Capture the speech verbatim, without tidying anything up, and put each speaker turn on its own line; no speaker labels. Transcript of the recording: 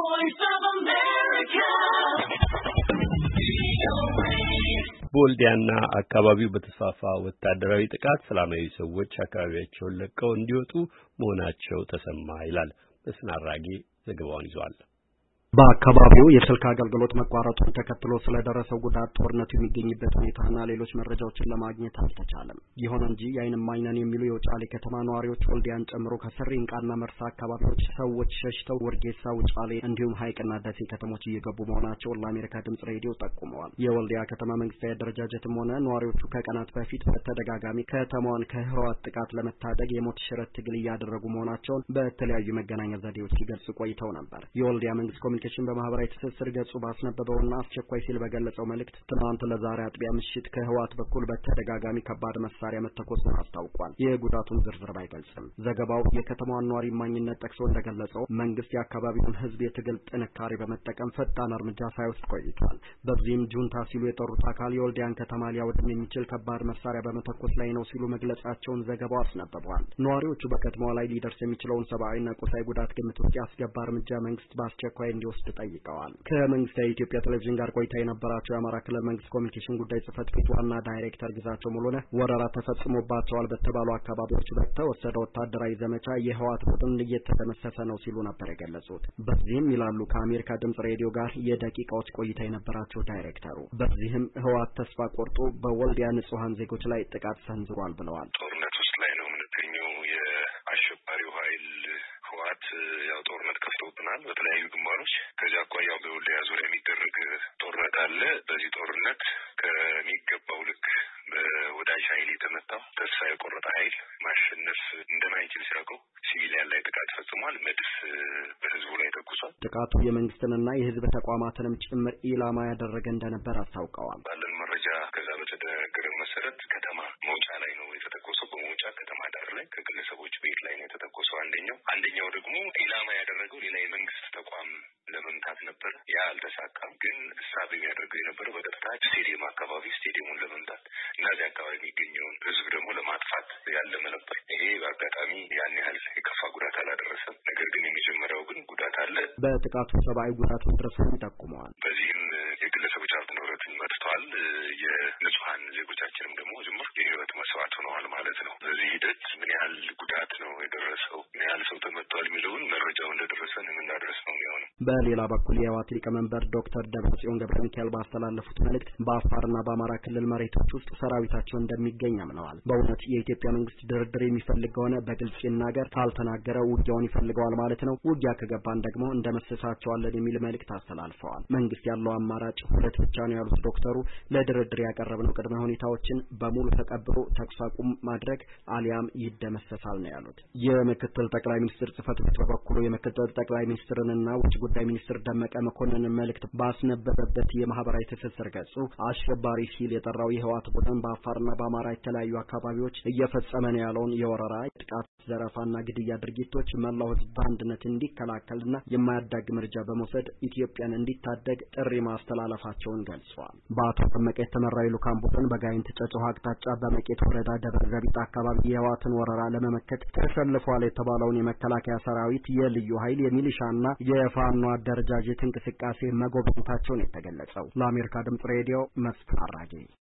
voice of America.
በወልዲያና አካባቢው በተስፋፋ ወታደራዊ ጥቃት ሰላማዊ ሰዎች አካባቢያቸውን ለቀው እንዲወጡ መሆናቸው ተሰማ ይላል። በስናራጊ ዘገባውን ይዟል።
በአካባቢው የስልክ አገልግሎት መቋረጡን ተከትሎ ስለደረሰው ጉዳት ጦርነቱ የሚገኝበት ሁኔታና ሌሎች መረጃዎችን ለማግኘት አልተቻለም። ይሁን እንጂ የዓይን እማኝ ነን የሚሉ የውጫሌ ከተማ ነዋሪዎች ወልዲያን ጨምሮ ከሰሪንቃና መርሳ አካባቢዎች ሰዎች ሸሽተው ወርጌሳ፣ ውጫሌ እንዲሁም ሐይቅና ደሴ ከተሞች እየገቡ መሆናቸውን ለአሜሪካ ድምጽ ሬዲዮ ጠቁመዋል። የወልዲያ ከተማ መንግስታዊ አደረጃጀትም ሆነ ነዋሪዎቹ ከቀናት በፊት በተደጋጋሚ ከተማዋን ከህወሓት ጥቃት ለመታደግ የሞት ሽረት ትግል እያደረጉ መሆናቸውን በተለያዩ መገናኛ ዘዴዎች ሲገልጹ ቆይተው ነበር። የወልዲያ መንግስት ኮሚኒኬሽን በማህበራዊ ትስስር ገጹ ባስነበበውና አስቸኳይ ሲል በገለጸው መልእክት ትናንት ለዛሬ አጥቢያ ምሽት ከህወሓት በኩል በተደጋጋሚ ከባድ መሳሪያ መተኮሱን አስታውቋል። የጉዳቱን ዝርዝር ባይገልጽም ዘገባው የከተማዋን ነዋሪ ማንነት ጠቅሶ እንደገለጸው መንግስት የአካባቢውን ህዝብ የትግል ጥንካሬ በመጠቀም ፈጣን እርምጃ ሳይወስድ ቆይቷል። በዚህም ጁንታ ሲሉ የጠሩት አካል የወልዲያን ከተማ ሊያወድም የሚችል ከባድ መሳሪያ በመተኮስ ላይ ነው ሲሉ መግለጻቸውን ዘገባው አስነብቧል። ነዋሪዎቹ በከተማዋ ላይ ሊደርስ የሚችለውን ሰብአዊና ቁሳዊ ጉዳት ግምት ውስጥ ያስገባ እርምጃ መንግስት በአስቸኳይ እንዲወስድ ጠይቀዋል። ከመንግስታዊ የኢትዮጵያ ቴሌቪዥን ጋር ቆይታ የነበራቸው የአማራ ክልል መንግስት ኮሚኒኬሽን ጉዳይ ጽህፈት ቤት ዋና ዳይሬክተር ግዛቸው ሙሉነህ ወረራ ተፈጽሞባቸዋል በተባሉ አካባቢዎች በተወሰደ ወታደራዊ ዘመቻ የህወሓት ቡድን እየተደመሰሰ ነው ሲሉ ነበር የገለጹት። በዚህም ይላሉ ከአሜሪካ ድምጽ ሬዲዮ ጋር የደቂቃዎች ቆይታ የነበራቸው ዳይሬክተሩ በዚህም ህወሓት ተስፋ ቆርጦ በወልዲያ ንጹሃን ዜጎች ላይ ጥቃት ሰንዝሯል ብለዋል።
ጦርነት ውስጥ ላይ ነው የምንገኘው። የአሸባሪው ኃይል ህወሓት ያው ጦርነት ከፍቶብናል በተለያዩ ግንባሮች። ከዚህ አኳያ በወልዲያ ዙሪያ የሚደረግ ጦርነት አለ። በዚህ ጦርነት ከሚገባው ልክ በወዳጅ ኃይል የተመታው ተስፋ የቆረጠ ኃይል ማሸነፍ እንደማይችል ሲያውቀው ሲቪሊያን ላይ ጥቃት ፈጽሟል። መድፍ በህዝቡ ላይ ተኩሷል።
ጥቃቱ የመንግስትንና የህዝብ ተቋማትንም ጭምር ኢላማ ያደረገ እንደነበር አስታውቀዋል።
ባለን መረጃ ከዛ በተደነገረ መሰረት ከተማ መውጫ ላይ ነው የተተኮሰው። በመውጫ ከተማ ዳር ላይ ከግለሰቦች ቤት ላይ ነው የተተኮሰው። አንደኛው አንደኛው ደግሞ ኢላማ ያደረገው ሌላ የመንግስት ተቋም ለመምታት ነበር። ያ አልተሳካም። ግን እሳቤ የሚያደርገው የነበረው በቀጥታ ስቴዲየም አካባቢ ስቴዲየሙን ለመምታት እና እዚያ አካባቢ የሚገኘውን ህዝብ ደግሞ ለማጥፋት ያለመ ነበር። ይሄ በአጋጣሚ ያን ያህል የከፋ ጉዳት አላደረሰም። ነገር ግን የመጀመሪያው ግን ጉዳት አለ።
በጥቃቱ ሰብአዊ ጉዳት መድረሱን ይጠቁመዋል።
በዚህም የግለሰቦች ሀብት ንብረትን መጥተዋል። የንጹሀን ዜጎቻችንም ደግሞ ጅምር የህይወት መስዋዕት ሆነዋል ማለት ነው። በዚህ ሂደት ምን ያህል ጉዳት ነው የደረሰው፣ ምን ያህል ሰው ተመቷል የሚለውን መረጃው እንደደረሰን የምናደርስ ነው የሚሆነው።
በሌላ በኩል የህወሓት ሊቀመንበር ዶክተር ደብረጽዮን ገብረ ሚካኤል ባስተላለፉት መልእክት በአፋርና በአማራ ክልል መሬቶች ውስጥ ሰራዊታቸው እንደሚገኝ አምነዋል። በእውነት የኢትዮጵያ መንግስት ድርድር የሚፈልግ ከሆነ በግልጽ ይናገር፣ ካልተናገረ ውጊያውን ይፈልገዋል ማለት ነው። ውጊያ ከገባን ደግሞ እንደመሰሳቸዋለን የሚል መልእክት አስተላልፈዋል። መንግስት ያለው አማራጭ ሁለት ብቻ ነው ያሉት ዶክተሩ ለድርድር ያቀረብነው ቅድመ ሁኔታዎችን በሙሉ ተቀብሎ ተኩስ አቁም ማድረግ አሊያም ይደመሰሳል ነው ያሉት። የምክትል ጠቅላይ ሚኒስትር ጽህፈት ቤት በበኩሉ የምክትል ጠቅላይ ሚኒስትርንና ውጭ ጉዳይ ሚኒስትር ደመቀ መኮንንን መልእክት ባስነበበበት የማህበራዊ ትስስር ገጹ አሸባሪ ሲል የጠራው የህወሓት ቡድን በአፋርና በአማራ የተለያዩ አካባቢዎች እየፈጸመ ነው ያለውን የወረራ ጥቃት፣ ዘረፋና ግድያ ድርጊቶች መላው ህዝብ በአንድነት እንዲከላከልና የማያዳግም እርምጃ በመውሰድ ኢትዮጵያን እንዲታደግ ጥሪ ማስተላለፋቸውን ገልጸዋል። በአቶ ደመቀ የተመራው ልኡካን ቡድን በጋይንት ጨጨሆ አቅጣጫ በመቄት ወረዳ ደብረ ዘቢጥ አካባቢ የህወሓትን ወረራ ለመመከት ተሰልፏል የተባለውን የመከላከያ ሰራዊት፣ የልዩ ኃይል፣ የሚሊሻና የፋኖ አደረጃጀት እንቅስቃሴ መጎብኘታቸውን የተገለጸው። ለአሜሪካ ድምጽ ሬዲዮ መስፍን አራጌ